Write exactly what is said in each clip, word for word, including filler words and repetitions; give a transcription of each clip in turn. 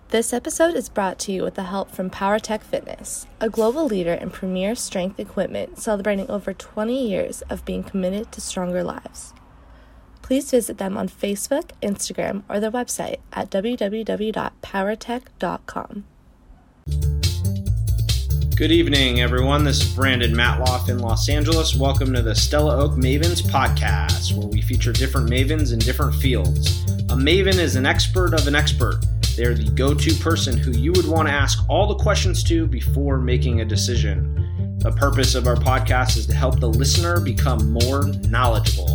This episode is brought to you with the help from PowerTech Fitness, a global leader in premier strength equipment celebrating over twenty years of being committed to stronger lives. Please visit them on Facebook, Instagram, or their website at w w w dot powertech dot com. Good evening, everyone. This is Brandon Matloff in Los Angeles. Welcome to the Stella Oak Mavens podcast, where we feature different mavens in different fields. A maven is an expert of an expert. They're the go-to person who you would want to ask all the questions to before making a decision. The purpose of our podcast is to help the listener become more knowledgeable.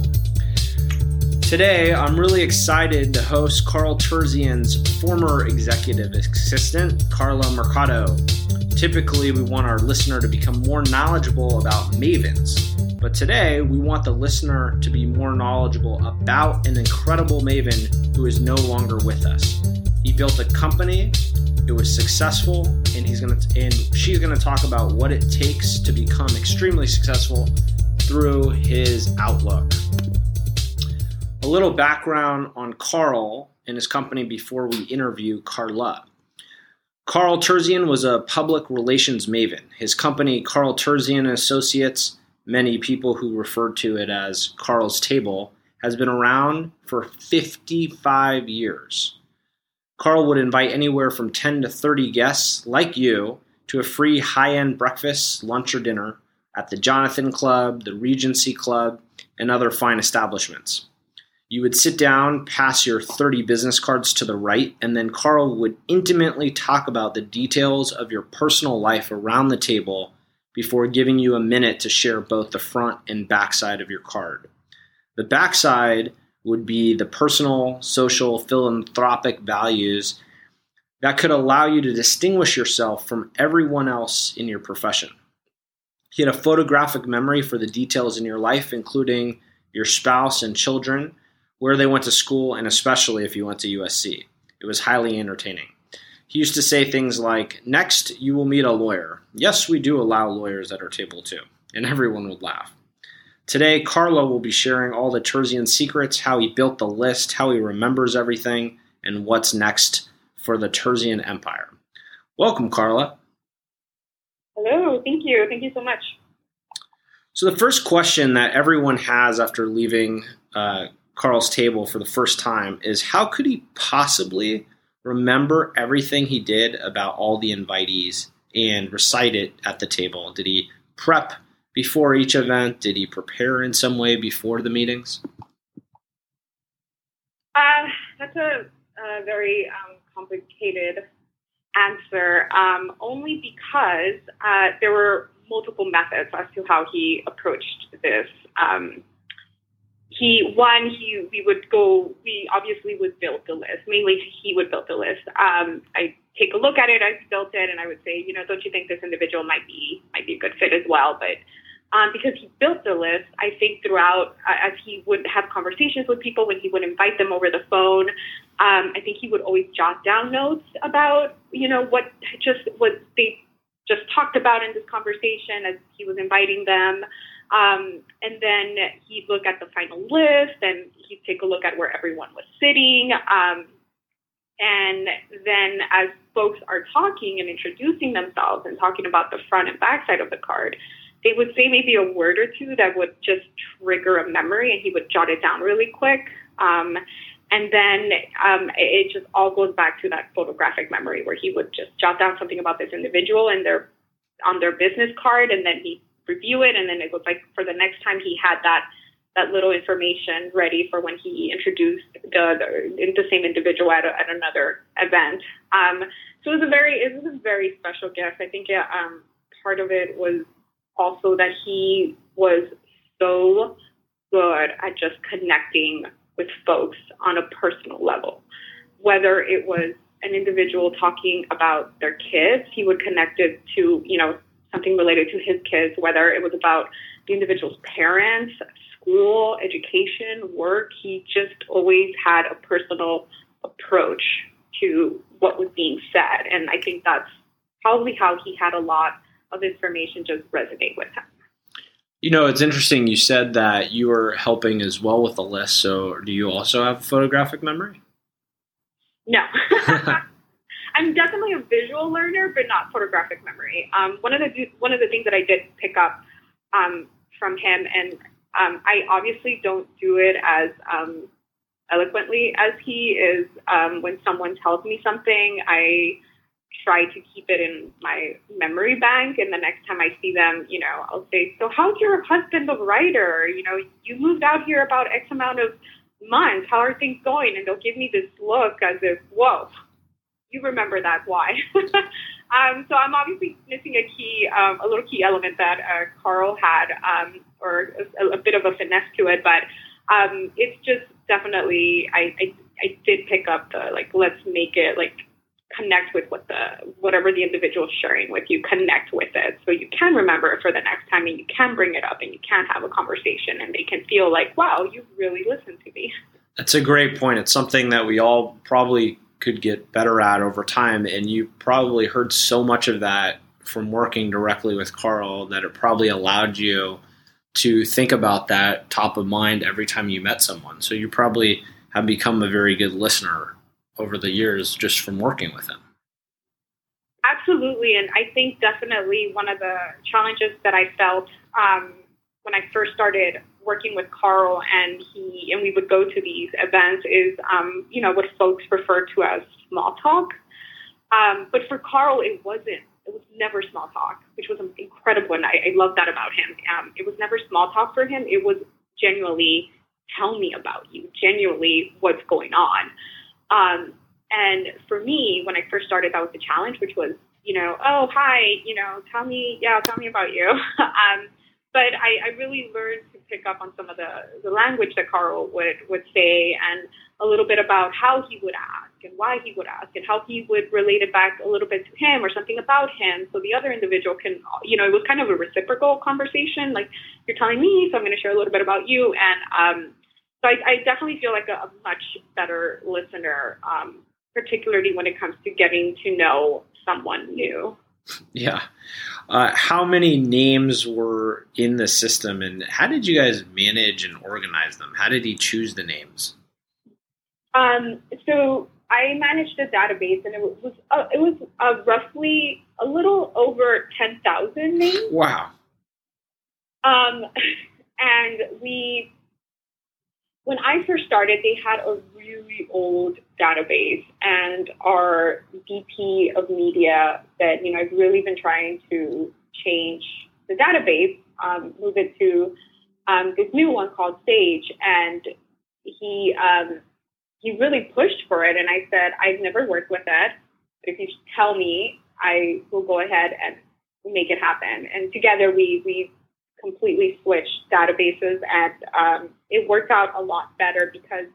Today, I'm really excited to host Carl Terzian's former executive assistant, Carla Mercado. Typically, we want our listener to become more knowledgeable about mavens, but today we want the listener to be more knowledgeable about an incredible maven who is no longer with us. He built a company, it was successful, and he's gonna and she's gonna talk about what it takes to become extremely successful through his outlook. A little background on Carl and his company before we interview Carla. Carl Terzian was a public relations maven. His company, Carl Terzian and Associates, many people who refer to it as Carl's Table, has been around for fifty-five years. Carl would invite anywhere from ten to thirty guests, like you, to a free high-end breakfast, lunch, or dinner at the Jonathan Club, the Regency Club, and other fine establishments. You would sit down, pass your thirty business cards to the right, and then Carl would intimately talk about the details of your personal life around the table before giving you a minute to share both the front and backside of your card. The backside would be the personal, social, philanthropic values that could allow you to distinguish yourself from everyone else in your profession. He had a photographic memory for the details in your life, including your spouse and children, where they went to school, and especially if you went to U S C. It was highly entertaining. He used to say things like, "Next, you will meet a lawyer." Yes, we do allow lawyers at our table too, and everyone would laugh. Today, Carla will be sharing all the Terzian secrets, how he built the list, how he remembers everything, and what's next for the Terzian empire. Welcome, Carla. Hello, thank you. Thank you so much. So the first question that everyone has after leaving uh, Carl's Table for the first time is, how could he possibly remember everything he did about all the invitees and recite it at the table? Did he prep before each event? Did he prepare in some way before the meetings? Uh, that's a, a very um, complicated answer, um, only because uh, there were multiple methods as to how he approached this. Um, he, one, he we would go, we obviously would build the list. Mainly he would build the list. Um, I take a look at it, I built it, and I would say, you know, don't you think this individual might be might be a good fit as well? But Um, because he built the list, I think throughout, uh, as he would have conversations with people, when he would invite them over the phone, um, I think he would always jot down notes about, you know, what just what they just talked about in this conversation as he was inviting them. Um, and then he'd look at the final list, and he'd take a look at where everyone was sitting. Um, and then as folks are talking and introducing themselves and talking about the front and back side of the card, they would say maybe a word or two that would just trigger a memory, and he would jot it down really quick. Um, and then um, it just all goes back to that photographic memory where he would just jot down something about this individual and their on their business card, and then he'd review it. And then it was like for the next time he had that that little information ready for when he introduced the the, the same individual at, a, at another event. Um, so it was a very it was a very special gift. I think it, um, part of it was also that he was so good at just connecting with folks on a personal level. Whether it was an individual talking about their kids, he would connect it to, you know, something related to his kids, whether it was about the individual's parents, school, education, work. He just always had a personal approach to what was being said. And I think that's probably how he had a lot of information just resonate with him. You know, it's interesting. You said that you were helping as well with the list. So do you also have photographic memory? No. I'm definitely a visual learner, but not photographic memory. Um, one of the one of the things that I did pick up um, from him, and um, I obviously don't do it as um, eloquently as he is. Um, when someone tells me something, I try to keep it in my memory bank, and the next time I see them, you know, I'll say, "So how's your husband a writer? You know, you moved out here about X amount of months. How are things going?" And they'll give me this look as if, "Whoa, you remember that? Why?" um, so I'm obviously missing a key, um, a little key element that uh, Carl had, um, or a, a bit of a finesse to it. But um, it's just definitely, I, I, I did pick up the, like, let's make it, like, connect with what the, whatever the individual is sharing with you, connect with it so you can remember it for the next time, and you can bring it up and you can have a conversation and they can feel like, wow, you really listened to me. That's a great point. It's something that we all probably could get better at over time. And you probably heard so much of that from working directly with Carl that it probably allowed you to think about that top of mind every time you met someone. So you probably have become a very good listener over the years just from working with him. Absolutely. And I think definitely one of the challenges that I felt um, when I first started working with Carl and he and we would go to these events is, um, you know, what folks refer to as small talk. Um, but for Carl, it wasn't. It was never small talk, which was incredible. And I, I love that about him. Um, it was never small talk for him. It was genuinely, tell me about you, genuinely what's going on. Um, and for me, when I first started, that was the challenge, which was, you know, oh, hi, you know, tell me, yeah, tell me about you. um, but I, I really learned to pick up on some of the, the language that Carl would, would say, and a little bit about how he would ask and why he would ask and how he would relate it back a little bit to him or something about him. So the other individual can, you know, it was kind of a reciprocal conversation. Like, you're telling me, so I'm going to share a little bit about you. And, um, So I, I definitely feel like a, a much better listener, um, particularly when it comes to getting to know someone new. Yeah. Uh, how many names were in the system, and how did you guys manage and organize them? How did he choose the names? Um, so I managed a database, and it was uh, it was uh, roughly a little over ten thousand names. Wow. Um, and we. When I first started, they had a really old database, and our V P of media said, you know, I've really been trying to change the database, um, move it to um, this new one called Sage, and he um, he really pushed for it, and I said, I've never worked with it, but if you tell me, I will go ahead and make it happen. And together we we completely switched databases, and um, it worked out a lot better because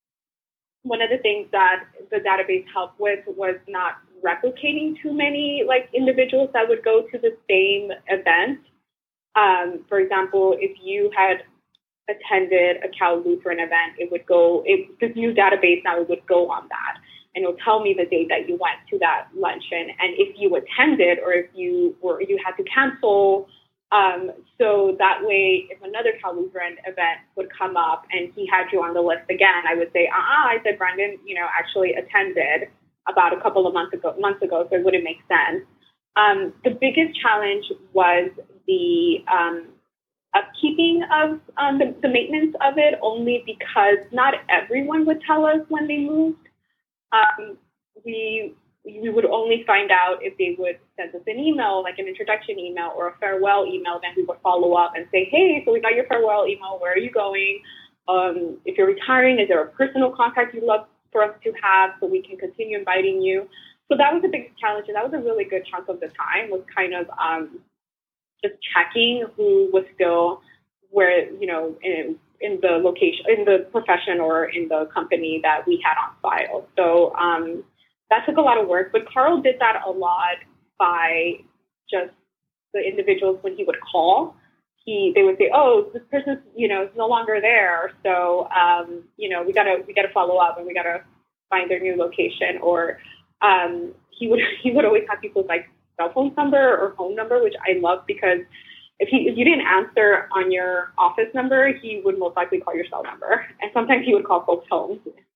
one of the things that the database helped with was not replicating too many like individuals that would go to the same event. Um, for example, if you had attended a Cal Lutheran event, it would go, it, this new database now would go on that. And it'll tell me the date that you went to that luncheon. And if you attended or if you were, you had to cancel. Um, so that way, if another Cal Lutheran event would come up and he had you on the list again, I would say, uh-uh, I said, Brandon, you know, actually attended about a couple of months ago, months ago, so it wouldn't make sense. Um, the biggest challenge was the um, upkeeping of um, the, the maintenance of it, only because not everyone would tell us when they moved. Um, we we would only find out if they would send us an email, like an introduction email or a farewell email. Then we would follow up and say, hey, so we got your farewell email. Where are you going? Um, if you're retiring, is there a personal contact you'd love for us to have so we can continue inviting you? So that was a big challenge, and that was a really good chunk of the time, was kind of um, just checking who was still where, you know, in, in the location, in the profession or in the company that we had on file. So um, that took a lot of work, but Carl did that a lot by just the individuals when he would call. He, they would say, oh, this person's, you know, is no longer there. So, um, you know, we gotta, we gotta follow up and we gotta find their new location. Or um, he would, he would always have people's like cell phone number or home number, which I love, because if he, if you didn't answer on your office number, he would most likely call your cell number. And sometimes he would call folks' homes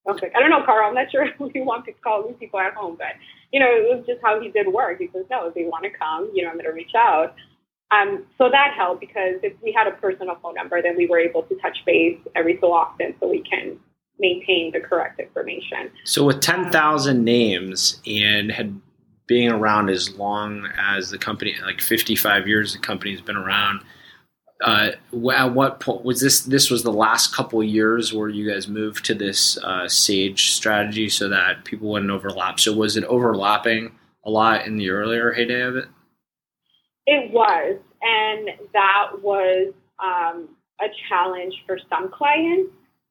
I was like, I don't know, Carl, I'm not sure who you want to call these people at home, but, you know, it was just how he did work. He says, no, if they want to come, you know, I'm going to reach out. Um, so that helped because if we had a personal phone number, then we were able to touch base every so often so we can maintain the correct information. So with ten thousand um, names and had being around as long as the company, like fifty-five years the company's been around, uh, at what point was this, this was the last couple of years where you guys moved to this uh, Sage strategy so that people wouldn't overlap? So was it overlapping a lot in the earlier heyday of it? It was, and that was um, a challenge for some clients.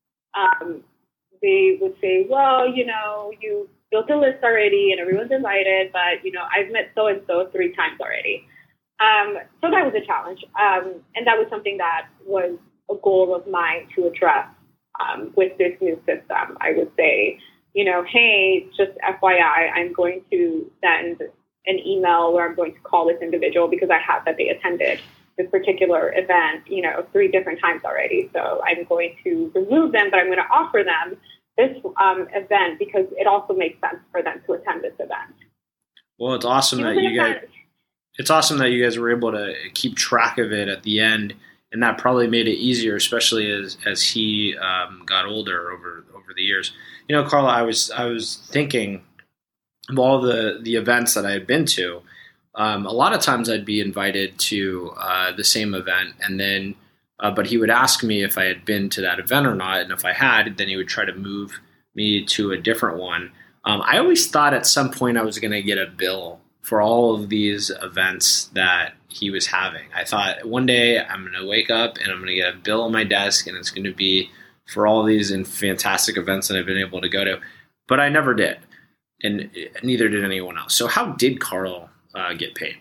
Um, they would say, well, you know, you built a list already and everyone's invited, but, you know, I've met so-and-so three times already. Um, so that was a challenge. Um, and that was something that was a goal of mine to address um, with this new system. I would say, you know, hey, just F Y I, I'm going to send an email where I'm going to call this individual because I have that they attended this particular event, you know, three different times already. So I'm going to remove them, but I'm going to offer them this um, event because it also makes sense for them to attend this event. Well, it's awesome that you guys, it's awesome that you guys were able to keep track of it at the end, and that probably made it easier, especially as as he um, got older over over the years. You know, Carla, I was I was thinking of all the the events that I had been to. Um, a lot of times I'd be invited to uh, the same event, and then, uh, but he would ask me if I had been to that event or not, and if I had, then he would try to move me to a different one. Um, I always thought at some point I was going to get a bill for all of these events that he was having. I thought one day I'm going to wake up and I'm going to get a bill on my desk, and it's going to be for all these and fantastic events that I've been able to go to, but I never did, and neither did anyone else. So how did Carl Uh, get paid?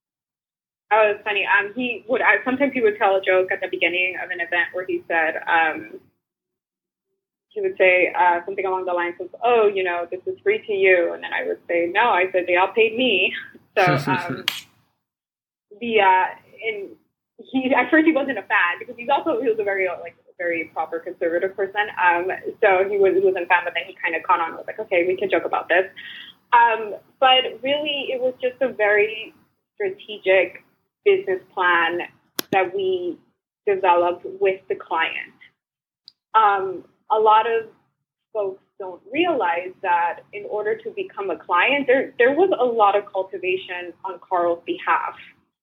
Oh, it's funny. Um, he would I, sometimes he would tell a joke at the beginning of an event where he said um, he would say uh, something along the lines of, "Oh, you know, this is free to you," and then I would say, "No," I said they all paid me. So um, the uh, and he at first he wasn't a fan because he's also he was a very like very proper conservative person. Um, so he was he wasn't a fan, but then he kind of caught on and was like, "Okay, we can joke about this." Um, but really, it was just a very strategic business plan that we developed with the client. Um, a lot of folks don't realize that in order to become a client, there there was a lot of cultivation on Carl's behalf,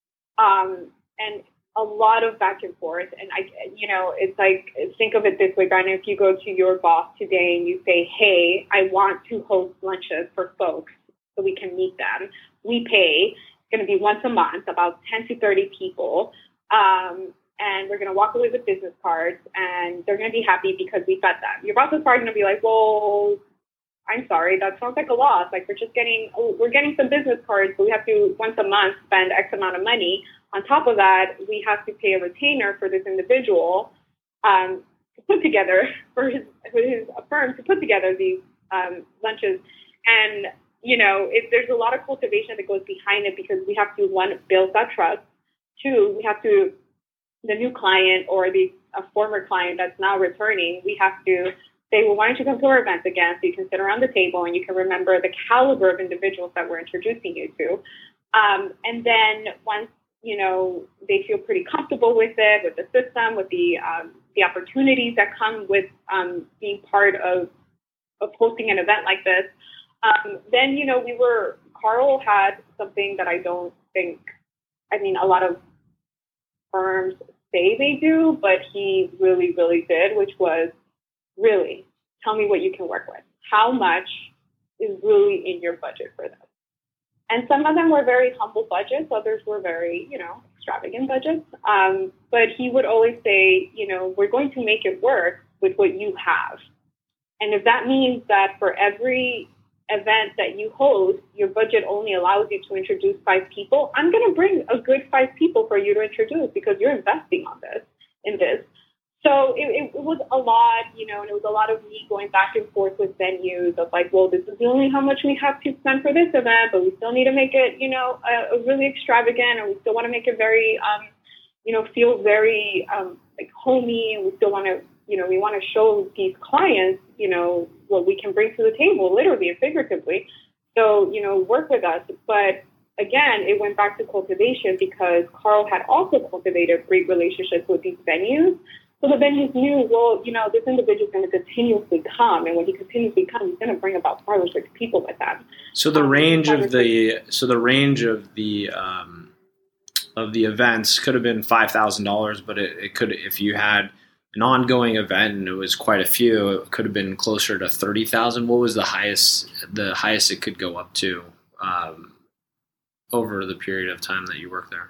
um, and a lot of back and forth. And I, you know, it's like, think of it this way, Brandon, if you go to your boss today and you say, hey, I want to host lunches for folks so we can meet them. We pay, it's going to be once a month, about ten to thirty people. Um, and we're going to walk away with business cards and they're going to be happy because we fed them. Your boss is probably going to be like, well, I'm sorry, that sounds like a loss. Like we're just getting, oh, we're getting some business cards, but we have to once a month spend X amount of money. On top of that, we have to pay a retainer for this individual um, to put together, for his, for his firm to put together these um, lunches. And, you know, if there's a lot of cultivation that goes behind it because we have to, one, build that trust. Two, we have to, the new client or the a former client that's now returning, we have to say, well, why don't you come to our events again so you can sit around the table and you can remember the caliber of individuals that we're introducing you to. Um, and then once, you know, they feel pretty comfortable with it, with the system, with the um, the opportunities that come with um, being part of, of hosting an event like this, um, then, you know, we were, Carl had something that I don't think, I mean, a lot of firms say they do, but he really, really did, which was really tell me what you can work with. How much is really in your budget for this? And some of them were very humble budgets. Others were very, you know, extravagant budgets. Um, but he would always say, you know, we're going to make it work with what you have. And if that means that for every event that you host, your budget only allows you to introduce five people, I'm going to bring a good five people for you to introduce because you're investing on this, in this. So it, it was a lot, you know, and it was a lot of me going back and forth with venues of like, well, this is only how much we have to spend for this event, but we still need to make it, you know, a, a really extravagant, and we still want to make it very, um, you know, feel very um, like homey, and we still want to, you know, we want to show these clients, you know, what we can bring to the table, literally and figuratively. So, you know, work with us. But again, it went back to cultivation because Carl had also cultivated great relationships with these venues. So the venues knew, well, you know, this individual is going to continuously come. And when he continuously comes, he's going to bring about five or six people with him. So the um, range of the, so the range of the, um, of the events could have been five thousand dollars, but it, it could, if you had an ongoing event and it was quite a few, it could have been closer to thirty thousand. What was the highest, the highest it could go up to, um, over the period of time that you worked there?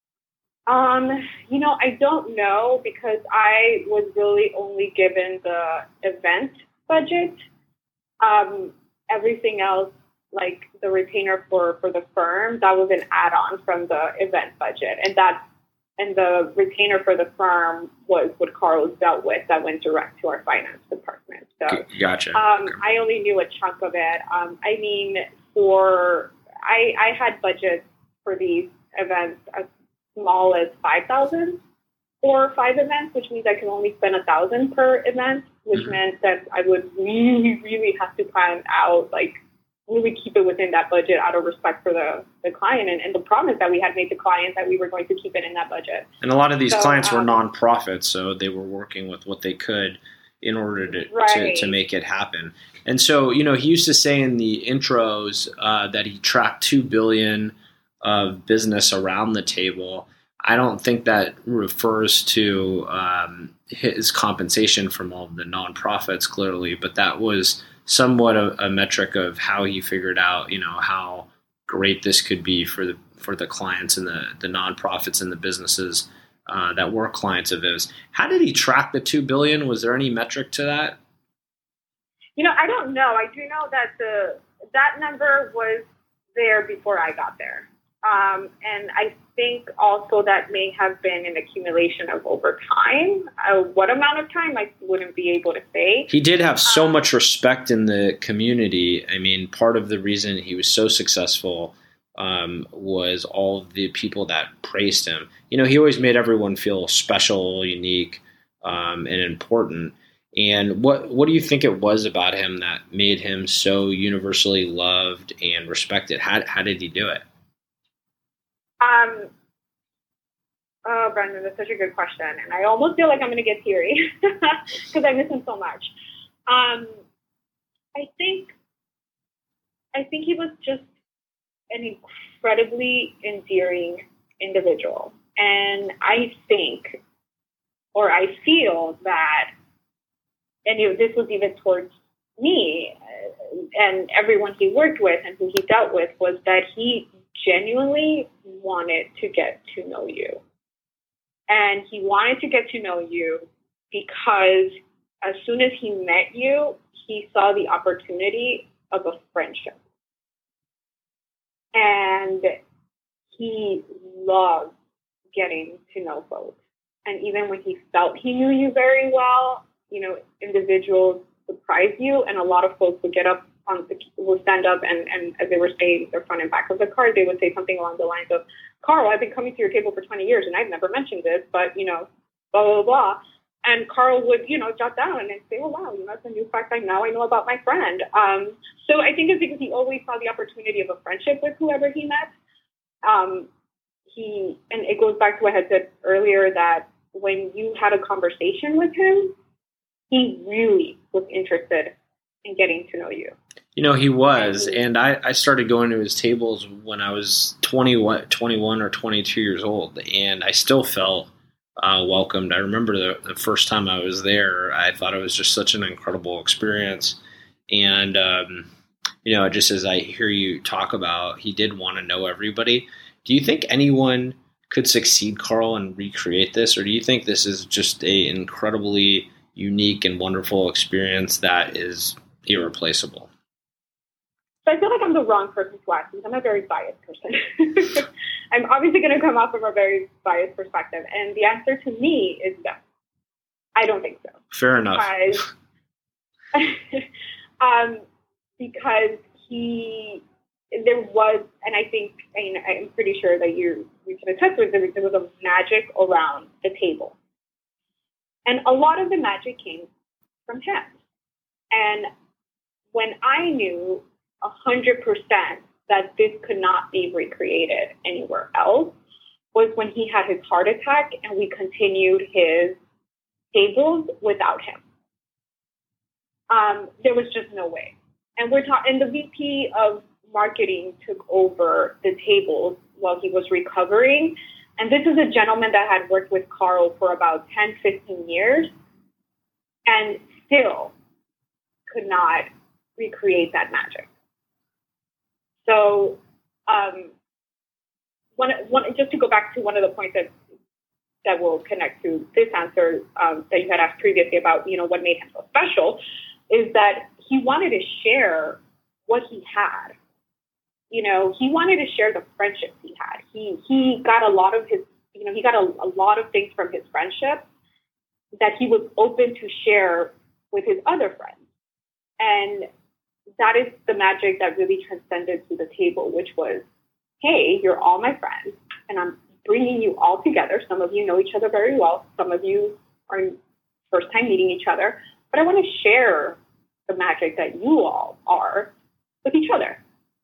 Um, you know, I don't know because I was really only given the event budget. Um, everything else, like the retainer for, for the firm, that was an add-on from the event budget. And that, and the retainer for the firm was what Carlos dealt with that went direct to our finance department. So, gotcha. Um, okay. I only knew a chunk of it. Um, I mean, for, I, I had budgets for these events as small as five thousand for five events, which means I can only spend a thousand per event, which mm-hmm. meant that I would really, really have to plan out, like really keep it within that budget out of respect for the, the client and, and the promise that we had made the client that we were going to keep it in that budget. And a lot of these so, clients were um, nonprofits, so they were working with what they could in order to, right. to, to make it happen. And so, you know, he used to say in the intros uh, that he tracked two billion dollars of business around the table. I don't think that refers to um, his compensation from all of the nonprofits, clearly, but that was somewhat a, a metric of how he figured out, you know, how great this could be for the for the clients and the, the nonprofits and the businesses uh, that were clients of his. How did he track the two billion dollars? Was there any metric to that? You know, I don't know. I do know that the that number was there before I got there. Um, and I think also that may have been an accumulation of over time. Uh, what amount of time, I wouldn't be able to say. He did have so um, much respect in the community. I mean, part of the reason he was so successful um, was all of the people that praised him. You know, he always made everyone feel special, unique, um, and important. And what what do you think it was about him that made him so universally loved and respected? How how did he do it? Um, oh, Brendan, that's such a good question. And I almost feel like I'm going to get teary because I miss him so much. Um, I think, I think he was just an incredibly endearing individual. And I think, or I feel that, and you know, this was even towards me uh, and everyone he worked with and who he dealt with, was that he genuinely wanted to get to know you. And he wanted to get to know you because as soon as he met you, he saw the opportunity of a friendship. And he loved getting to know folks. And even when he felt he knew you very well, you know, individuals surprise you, and a lot of folks would get up on the, will stand up and, and as they were saying their front and back of the card, they would say something along the lines of, Carl, I've been coming to your table for twenty years and I've never mentioned this, but, you know, blah, blah, blah. And Carl would, you know, jot down and say, oh, wow, you know, it's a new fact I now I know about my friend. Um, so I think it's because he always saw the opportunity of a friendship with whoever he met. Um, he, and it goes back to what I had said earlier, that when you had a conversation with him, he really was interested in getting to know you. You know, he was, and I, I started going to his tables when I was twenty-one, twenty-one or twenty-two years old, and I still felt uh, welcomed. I remember the, the first time I was there, I thought it was just such an incredible experience. And, um, you know, just as I hear you talk about, he did want to know everybody. Do you think anyone could succeed, Carl, and recreate this, or do you think this is just a incredibly unique and wonderful experience that is irreplaceable? So I feel like I'm the wrong person to ask because I'm a very biased person. I'm obviously going to come off from a very biased perspective. And the answer to me is no. I don't think so. Fair enough. Because, um, because he, there was, and I think, I mean, I'm pretty sure that you, you can attest to it, there was a magic around the table. And a lot of the magic came from him. And when I knew a hundred percent that this could not be recreated anywhere else was when he had his heart attack and we continued his tables without him. Um, there was just no way. And we're talking, and the V P of marketing took over the tables while he was recovering. And this is a gentleman that had worked with Carl for about ten, fifteen years and still could not recreate that magic. So, um, one, one, just to go back to one of the points that that will connect to this answer um, that you had asked previously about, you know, what made him so special, is that he wanted to share what he had. You know, he wanted to share the friendships he had. He he got a lot of his, you know, he got a, a lot of things from his friendship that he was open to share with his other friends. And that is the magic that really transcended to the table, which was, hey, you're all my friends, and I'm bringing you all together. Some of you know each other very well. Some of you are first time meeting each other. But I want to share the magic that you all are with each other.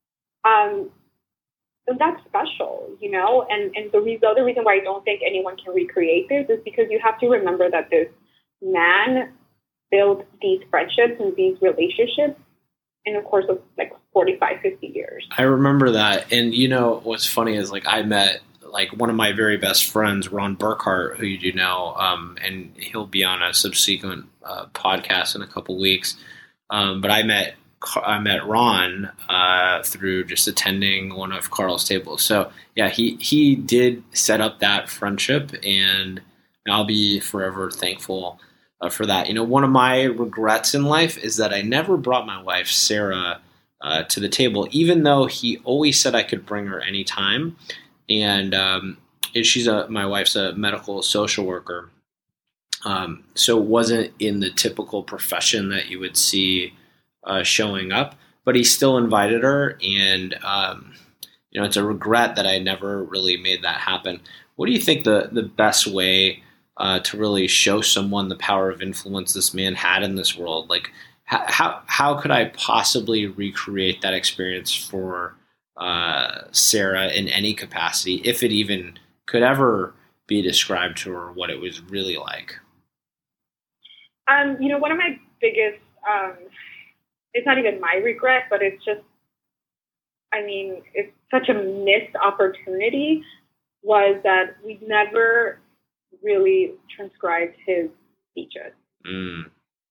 Um, and that's special, you know, and, and the, re- the other reason why I don't think anyone can recreate this is because you have to remember that this man built these friendships and these relationships in the course of like forty-five, fifty years. I remember that. And, you know, what's funny is like I met like one of my very best friends, Ron Burkhart, who you do know, um, and he'll be on a subsequent uh, podcast in a couple weeks. Um, but I met I met Ron uh, through just attending one of Carl's tables. So yeah, he he did set up that friendship, and I'll be forever thankful uh, for that. You know, one of my regrets in life is that I never brought my wife Sarah uh, to the table, even though he always said I could bring her anytime. And um, she's a my wife's a medical social worker, um, so it wasn't in the typical profession that you would see Uh, showing up, but he still invited her, and um, you know, it's a regret that I never really made that happen. What do you think the the best way uh, to really show someone the power of influence this man had in this world? Like, how how, how could I possibly recreate that experience for uh, Sarah in any capacity, if it even could ever be described to her what it was really like? Um, you know, one of my biggest um, it's not even my regret, but it's just, I mean, it's such a missed opportunity, was that we never really transcribed his speeches. Mm.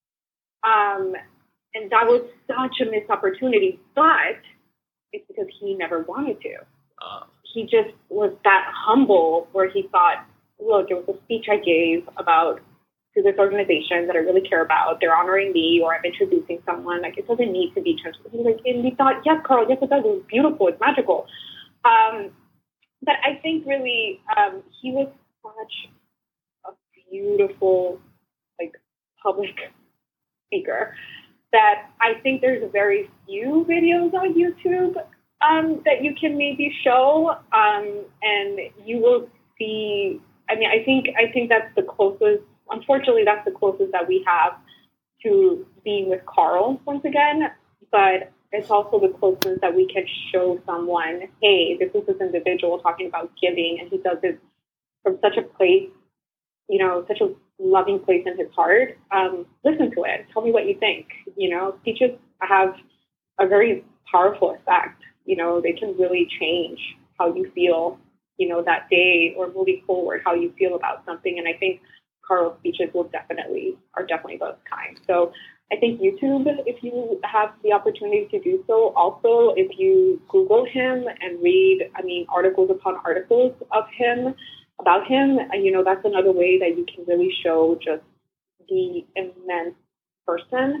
Um, and that was such a missed opportunity, but it's because he never wanted to. Uh. He just was that humble where he thought, look, it was a speech I gave about to this organization that I really care about. They're honoring me, or I'm introducing someone. Like, it doesn't need to be transcribed. Like, and we thought, yes, Carl, yes, it does. It's beautiful. It's magical. Um, but I think really um, he was such a beautiful, like, public speaker that I think there's very few videos on YouTube um, that you can maybe show, um, and you will see. I mean, I think I think that's the closest. Unfortunately, that's the closest that we have to being with Carl once again, but it's also the closest that we can show someone, hey, this is this individual talking about giving, and he does it from such a place, you know, such a loving place in his heart. Um, listen to it. Tell me what you think. You know, speeches have a very powerful effect. You know, they can really change how you feel, you know, that day or moving forward, how you feel about something. And I think Carl's speeches will definitely, are definitely those kind. So I think YouTube, if you have the opportunity to do so, also if you Google him and read, I mean, articles upon articles of him, about him, you know, that's another way that you can really show just the immense person.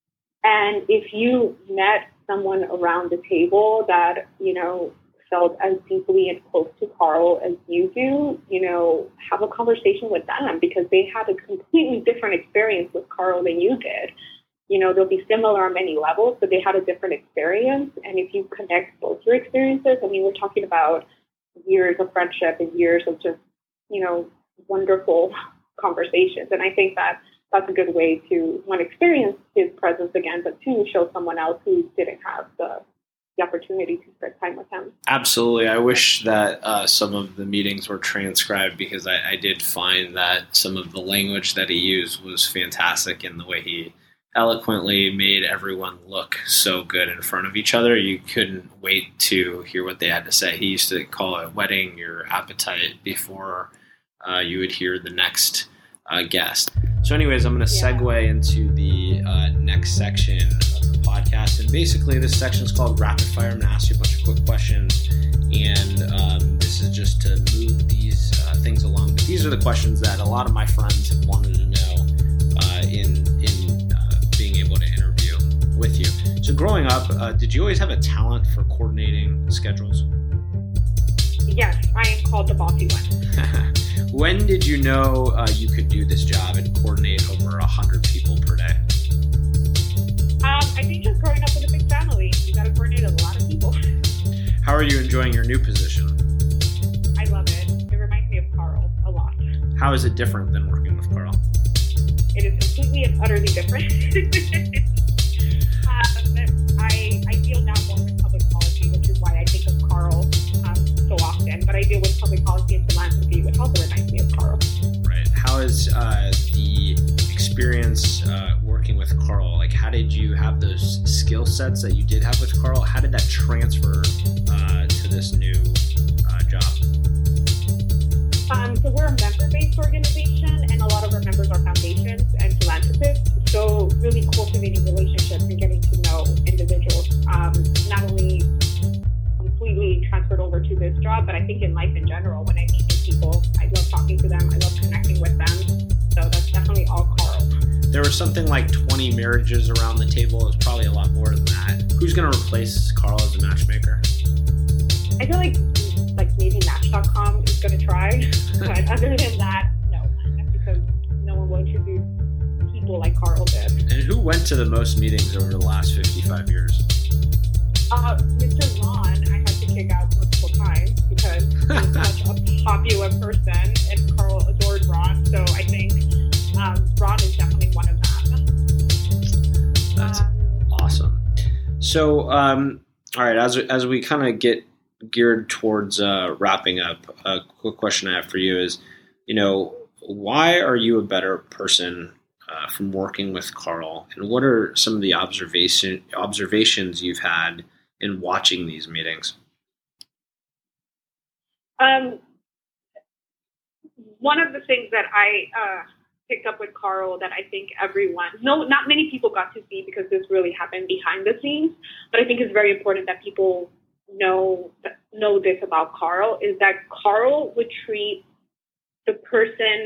And if you met someone around the table that, you know, felt as deeply and close to Carl as you do, you know, have a conversation with them, because they had a completely different experience with Carl than you did. You know, they'll be similar on many levels, but they had a different experience. And if you connect both your experiences, I mean, we're talking about years of friendship and years of just, you know, wonderful conversations. And I think that that's a good way to, one, experience his presence again, but two, show someone else who didn't have the, the opportunity to spend time with him. Absolutely. I wish that uh, some of the meetings were transcribed, because I, I did find that some of the language that he used was fantastic, in the way he eloquently made everyone look so good in front of each other. You couldn't wait to hear what they had to say. He used to call it whetting your appetite before uh, you would hear the next uh, guest. So anyways, I'm going to segue into the uh, next section of the podcast. And basically this section is called Rapid Fire. I'm going to ask you a bunch of quick questions. And um, this is just to move these uh, things along. But these are the questions that a lot of my friends have wanted to know uh, in, in uh, being able to interview with you. So growing up, uh, did you always have a talent for coordinating schedules? Yes, I am called the bossy one. When did you know uh, you could do this job and coordinate over one hundred people per day? Um, I think just growing up with a big family, you got to coordinate a lot of people. How are you enjoying your new position? I love it. It reminds me of Carl a lot. How is it different than working with Carl? It is completely and utterly different. um, I, I deal now more with public policy, which is why I think of Carl um, so often. But I deal with public policy and philanthropy, which also reminds me of Carl. Right. How is uh, the experience uh, working with Carl? Like, how did you have those skill sets that you did have with Carl? How did that transfer uh, to this new uh, job? Um, so we're a member-based organization, and a lot of our members are foundations and philanthropists. So really cultivating relationships and getting to know individuals, um, not only completely transferred over to this job, but I think in life in general, when I meet new people, I love talking to them. I love connecting with them. So that's definitely all Carl. There was something like twenty marriages around the table. It was probably a lot more than that. Who's going to replace Carl as a matchmaker? I feel like like maybe Match dot com is going to try. But other than that, no. Because no one will introduce people like Carl did. And who went to the most meetings over the last fifty-five years? Uh, Mister Ron, I had to kick out multiple times because he's such a popular person, and Carl adored Ron. So I think um, Ron is definitely one of them. That's um, awesome. So, um, all right, as as we kind of get geared towards uh, wrapping up, a quick question I have for you is, you know, why are you a better person uh, from working with Carl, and what are some of the observation observations you've had in watching these meetings? Um, one of the things that I uh, picked up with Carl that I think everyone, no, not many people got to see because this really happened behind the scenes, but I think it's very important that people know know this about Carl, is that Carl would treat the person,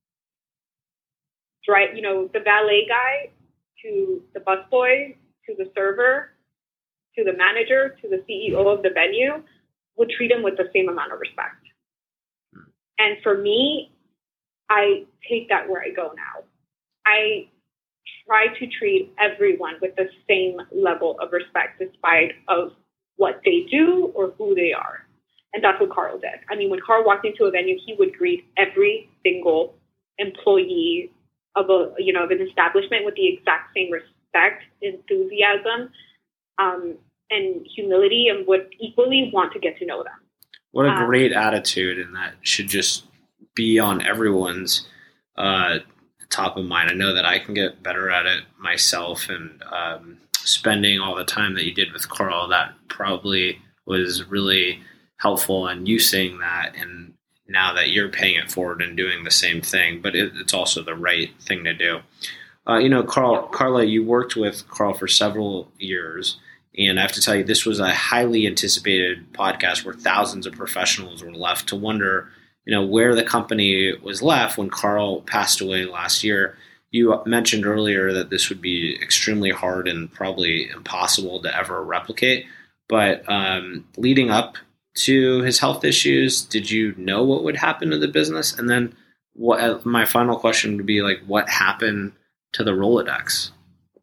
right, you know, the valet guy to the busboy to the server to the manager, to the C E O of the venue, would treat him with the same amount of respect. And for me, I take that where I go now. I try to treat everyone with the same level of respect, despite of what they do or who they are. And that's what Carl did. I mean, when Carl walked into a venue, he would greet every single employee of a, you know, of an establishment with the exact same respect, enthusiasm, Um, and humility, and would equally want to get to know them. What a um, great attitude, and that should just be on everyone's uh, top of mind. I know that I can get better at it myself, and um, spending all the time that you did with Carl, that probably was really helpful, and you saying that, and now that you're paying it forward and doing the same thing, but it, it's also the right thing to do. Uh, you know, Carl, Carla, you worked with Carl for several years, and I have to tell you, this was a highly anticipated podcast where thousands of professionals were left to wonder, you know, where the company was left when Carl passed away last year. You mentioned earlier that this would be extremely hard and probably impossible to ever replicate. But um, leading up to his health issues, did you know what would happen to the business? And then what? My final question would be, like, what happened to the Rolodex?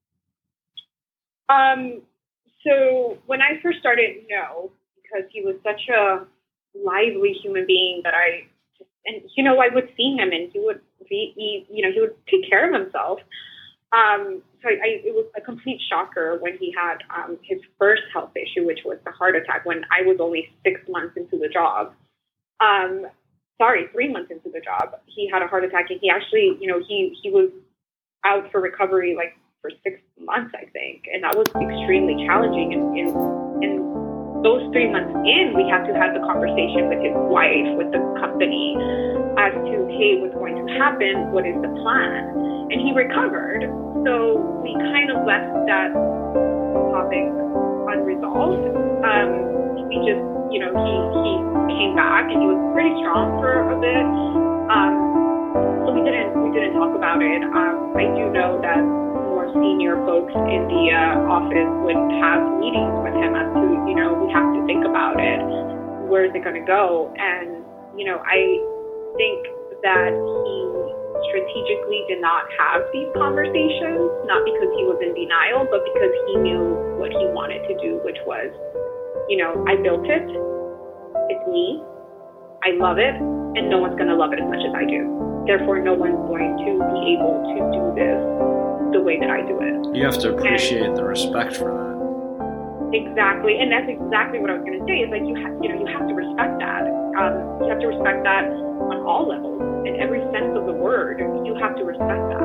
Um, so when I first started, no, because he was such a lively human being that I, just, and you know, I would see him and he would healthy. He, you know, he would take care of himself. Um, so I, I, it was a complete shocker when he had um, his first health issue, which was the heart attack, when I was only six months into the job. Um, sorry, three months into the job, he had a heart attack, and he actually, you know, he, he was out for recovery like for six months, I think, and that was extremely challenging. And in, in those three months in, we had to have the conversation with his wife, with the company, as to, hey, what's going to happen? What is the plan? And he recovered. So we kind of left that topic unresolved. Um, we just, you know, he, he came back, and he was pretty strong for a bit. Um, so we didn't we didn't talk about it. Um, I do know that more senior folks in the uh, office would have meetings with him as to, you know, we have to think about it. Where is it going to go? And, you know, I think that he strategically did not have these conversations, not because he was in denial, but because he knew what he wanted to do, which was, you know, I built it. It's me. I love it. And no one's going to love it as much as I do. Therefore, no one's going to be able to do this the way that I do it. You have to appreciate and, the respect for that. Exactly. And that's exactly what I was going to say, is like, you have, you know, you have to respect that. Um, you have to respect that on all levels. In every sense of the word, you have to respect that.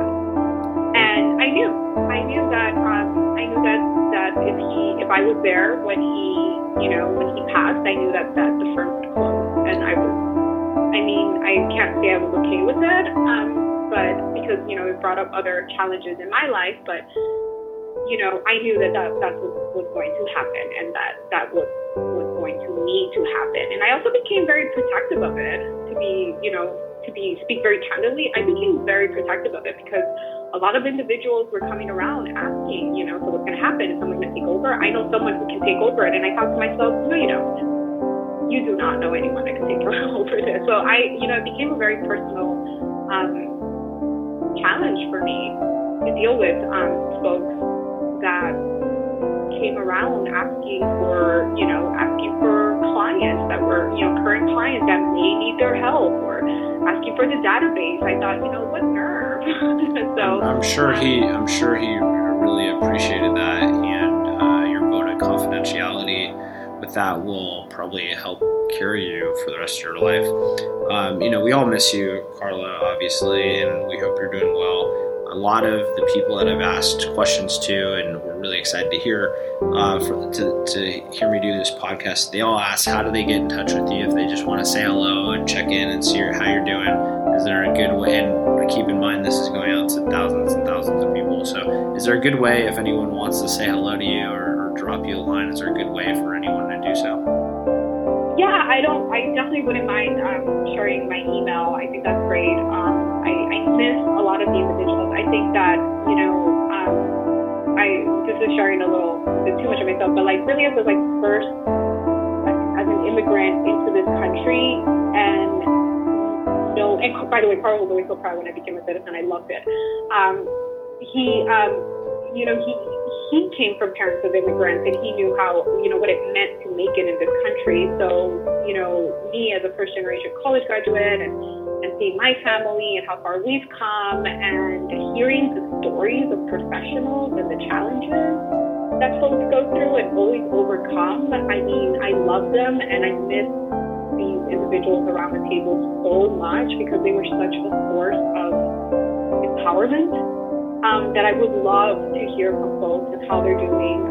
And I knew, I knew that, um, I knew that, that if he, if I was there when he, you know, when he passed, I knew that, that the firm would close. And I was, I mean, I can't say I was okay with it, um, but because, you know, it brought up other challenges in my life, but, you know, I knew that, that that's what was going to happen, and that that was, was going to need to happen. And I also became very protective of it, to be, you know, to be speak very candidly. I became very protective of it because a lot of individuals were coming around asking, you know, so what's going to happen? Is someone going to take over? I know someone who can take over it. And I thought to myself, no, you don't. You do not know anyone that can take over this. So I, you know, it became a very personal um, challenge for me to deal with um, folks that came around asking for, you know, asking for clients that were, you know, current clients that may need their help, or asking for the database. I thought, you know, what nerve. So I'm sure he, I'm sure he really appreciated that, and uh, your vote of confidentiality with that will probably help carry you for the rest of your life. Um, you know, we all miss you, Carla, obviously, and we hope you're doing well. A lot of the people that I've asked questions to, and we're really excited to hear uh, for, to, to hear me do this podcast, they all ask, how do they get in touch with you if they just want to say hello and check in and see how you're doing? Is there a good way? And keep in mind, this is going out to thousands and thousands of people. So is there a good way, if anyone wants to say hello to you or, or drop you a line, is there a good way for anyone to do so? Yeah, I don't, I definitely wouldn't mind um, sharing my email. I think that's great. Um, I, I miss a lot of the individuals. I think that, you know, um, I, this is sharing a little bit too much of myself, but like really as a like first, like, as an immigrant into this country, and no, and by the way, Carl was always so proud when I became a citizen. I loved it. Um, he, um, you know, he, he came from parents of immigrants, and he knew how, you know, what it meant to make it in this country. So, you know, me as a first generation college graduate, and, and seeing my family and how far we've come, and hearing the stories of professionals and the challenges that folks go through and always overcome. I mean, I love them, and I miss these individuals around the table so much because they were such a source of empowerment. Um, that I would love to hear from folks and how they're doing.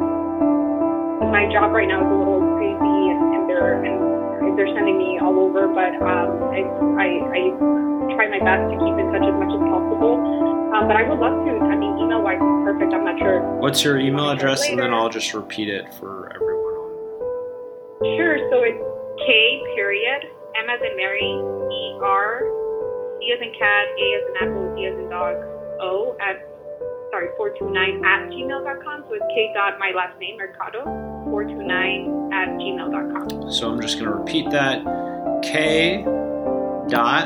Um, my job right now is a little crazy, and, and they're and they're sending me all over. But um, I, I I try my best to keep in touch as much as possible. Um, but I would love to. I mean, email wise is perfect. I'm not sure. What's your email address, and then I'll just repeat it for everyone on. Sure. So it's K period M as in Mary, E R, C as in cat, A as in apple, D as in dog. O at sorry four two nine at gmail dot com. So it's K dot my last name Mercado four two nine at gmail dot com. So I'm just going to repeat that. K dot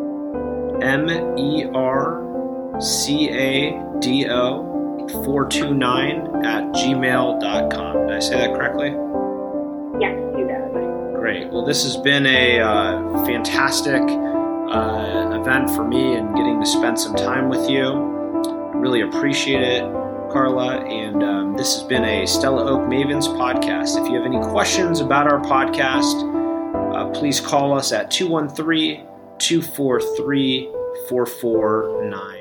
M E R C A D O four two nine at gmail dot com. Did I say that correctly? Yes, you did. Great. Well, this has been a uh, fantastic uh, event for me and getting to spend some time with you. Really appreciate it, Carla. And um, this has been a Stella Oak Mavens podcast. If you have any questions about our podcast, uh, please call us at two one three, two four three, four four nine.